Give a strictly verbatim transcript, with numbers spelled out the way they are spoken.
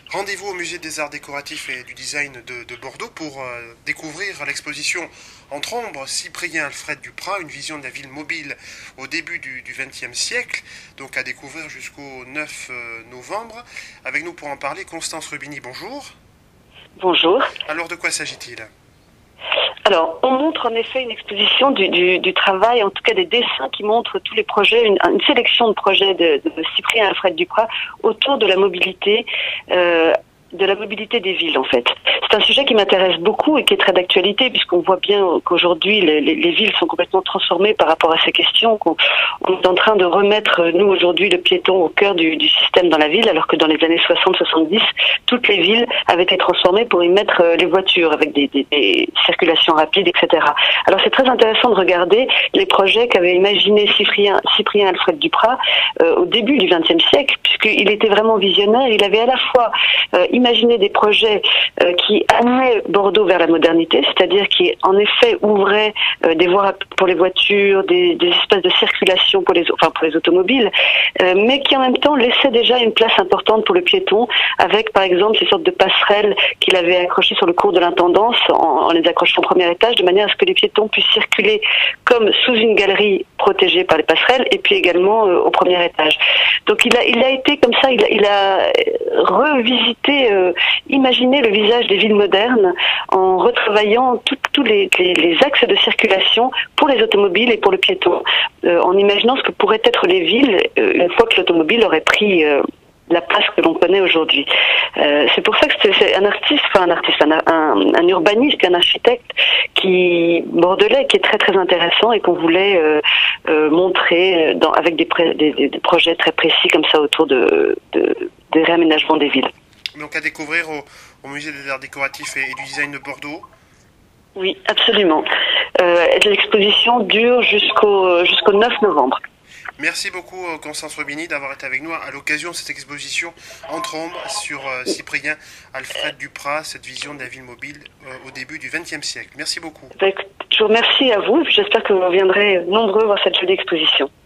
Rendez-vous au Musée des Arts Décoratifs et du Design de, de Bordeaux pour euh, découvrir l'exposition Entre ombres, Cyprien Alfred Duprat, une vision de la ville mobile au début du vingtième siècle, donc à découvrir jusqu'au neuf novembre. Avec nous pour en parler, Constance Rubini, bonjour. Bonjour. Alors de quoi s'agit-il ? Alors, on montre en effet une exposition du, du, du travail, en tout cas des dessins qui montrent tous les projets, une, une sélection de projets de, de Cyprien Alfred Duprat autour de la mobilité, euh, de la mobilité des villes en fait. C'est un sujet qui m'intéresse beaucoup et qui est très d'actualité puisqu'on voit bien qu'aujourd'hui les, les, les villes sont complètement transformées par rapport à ces questions, qu'on on est en train de remettre nous aujourd'hui le piéton au cœur du, du système dans la ville, alors que dans les années soixante soixante-dix, toutes les villes avaient été transformées pour y mettre les voitures avec des, des, des circulations rapides, et cetera. Alors c'est très intéressant de regarder les projets qu'avait imaginé Cyprien, Cyprien Alfred Duprat euh, au début du vingtième siècle, puisqu'il était vraiment visionnaire. Il avait à la fois euh, imaginé des projets euh, qui amenaient Bordeaux vers la modernité, c'est-à-dire qui en effet ouvraient euh, des voies pour les voitures, des, des espaces de circulation pour les, enfin pour les automobiles, euh, mais qui en même temps laissaient déjà une place importante pour le piéton, avec par exemple ces sortes de passerelles qu'il avait accrochées sur le cours de l'intendance, en, en les accrochant au premier étage, de manière à ce que les piétons puissent circuler comme sous une galerie protégée par les passerelles, et puis également euh, au premier étage. Donc il a, il a été comme ça, il a, il a revisité, euh, imaginé le visage des villes modernes en retravaillant tous les, les, les axes de circulation pour les automobiles et pour le piéton, euh, en imaginant ce que pourraient être les villes euh, une fois que l'automobile aurait pris euh, la place que l'on connaît aujourd'hui. Euh, c'est pour ça que c'est un artiste, enfin un artiste, un, un, un urbaniste, un architecte qui bordelais, qui est très très intéressant et qu'on voulait euh, euh, montrer dans, avec des, pré, des, des projets très précis comme ça autour de, de, des réaménagements des villes. Donc à découvrir au, au Musée des Arts Décoratifs et, et du Design de Bordeaux. Oui, absolument. Euh, l'exposition dure jusqu'au jusqu'au neuf novembre. Merci beaucoup Constance Rubini d'avoir été avec nous à l'occasion de cette exposition Entre ombres sur euh, Cyprien Alfred Duprat, cette vision de la ville mobile euh, au début du vingtième siècle. Merci beaucoup. Je vous remercie à vous et j'espère que vous viendrez nombreux voir cette jolie exposition.